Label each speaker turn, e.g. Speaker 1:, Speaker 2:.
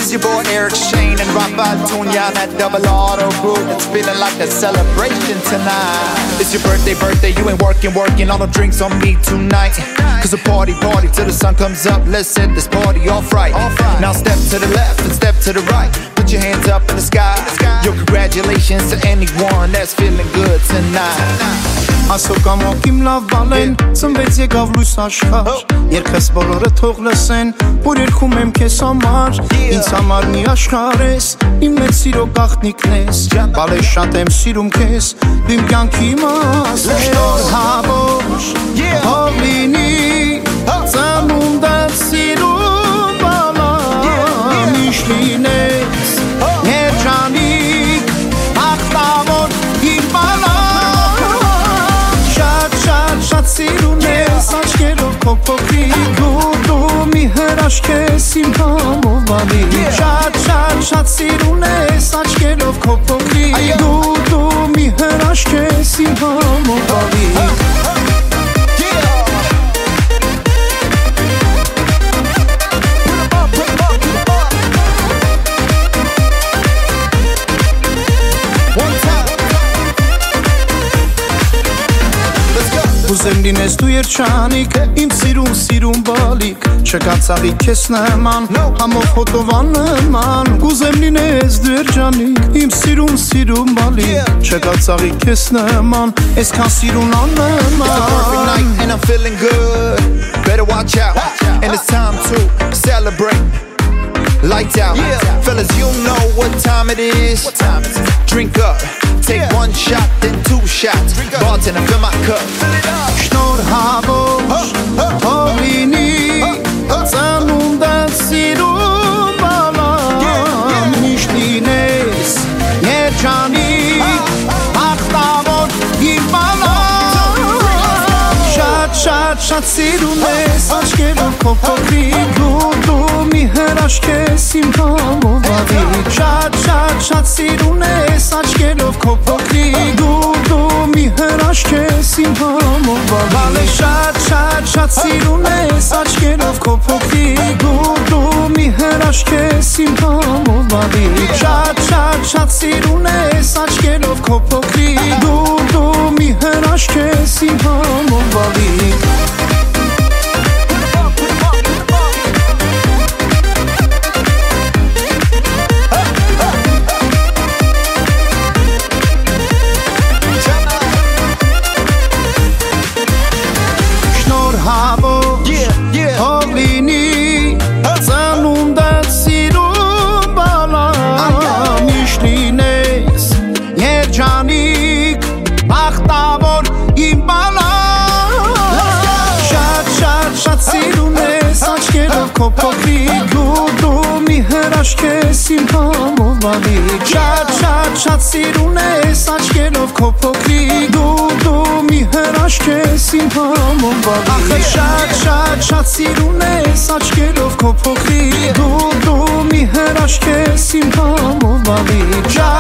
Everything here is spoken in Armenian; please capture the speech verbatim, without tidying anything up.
Speaker 1: It's your boy Eric Shane and Rafa Tunya, that double auto group. It's feeling like a celebration tonight. It's your birthday, birthday, you ain't working, working. All the drinks on me tonight. Cause a party, party till the sun comes up. Let's set this party off right. Now step to the left and step to the right. Put your hands up in the sky. Yo, congratulations to anyone that's feeling good tonight.
Speaker 2: Ասո կամոք իմ լավ բալեն Ծնվեց եկավ լույս աշխար Երկես բոլորը թող լսեն Որ երգում եմ քեզ համար Ինձ համար մի աշխար ես Իմ մեծ սիրո գաղտնիքն ես Բալե շատ եմ սիրում քեզ Դու իմ կյանքի մաս ես Շնորհավոր Թող լինի Ծնունդդ սիրում բալա Միշտ լինես Երջանիկ Ախտավոր իմ բալա Շատ սիրուն ես աչքերով քո փոքրիկ ու դու մի հրաշք ես իմ համովալի Շատ շատ շատ սիրուն ես աչքերով քո փոքրիկ ու դու մի հրաշք ես իմ համովալի Ուզեմ լինես դու երջանիկ, իմ սիրուն սիրուն բալիկ Չկա ծաղիկ քեզ նման, համով հոտովան նման Ուզեմ լինես դու երջանիկ, իմ սիրուն սիրուն բալիկ Չկա ծաղիկ քեզ նման, այսքան սիրուն աննման
Speaker 1: It's a perfect night and I'm feeling good. Better watch out, and it's time to celebrate. Lights out, fellas, you know what time it is. Drink up, take one shot, then two shots. Bartender, fill my cup.
Speaker 2: Շնորհավոր, թող լինի Ծնունդդ սիրում բալա Միշտ լինես երջանիկ Ախտավոր իմ բալա Շատ շատ շատ սիրուն ես աչքերով քո փոքրիկ ու դու մի հրաշք ես իմ համովալի Շատ շատ շատ սիրուն ես աչքերով քո փոքրիկ ու դու մի հրաշք ես իմ համովալի Շատ շատ շատ սիրուն ես աչքերով քո փոքրիկ ու դու մի հրաշք ես իմ համովալի Շատ շատ շատ սիրուն ես աչքերով քո փոքրիկ ու դու մի հրաշք ես իմ համովալի Քո փոքրիկ ու դու մի հրաշք ես իմ համովալի Շատ շատ շատ սիրուն ես աչքերով քո փոքրիկ ու դու մի հրաշք ես իմ համովալի Ախր շատ շատ շատ սիրուն ես աչքերով քո փոքրիկ ու դու մի հրաշք ես իմ համովալի